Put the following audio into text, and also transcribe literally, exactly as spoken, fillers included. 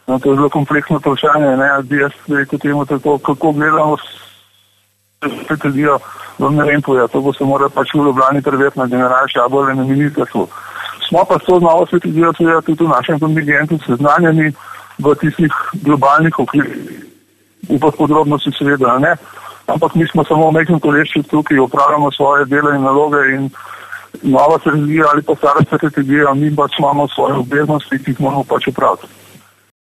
No, to je zelo kompleksno vprašanje, ne, jaz rekel temu tako, kako gledamo strategijo, vam ne vem povedati, to bo se mora pač v Ljubljani preveriti na generalni štabu ali na ministrstvu. Smo pa s to novo strategijo tudi v našem kontingentu seznanjeni v tistih globalnih okvirih, v podrobnosti seveda, ne, ampak mi smo samo v majhnem kolešču tukaj, opravljamo svoje dele in naloge in nova strategija ali pa stara strategija, mi pač imamo svoje obveznosti, ki jih moramo pač upraviti.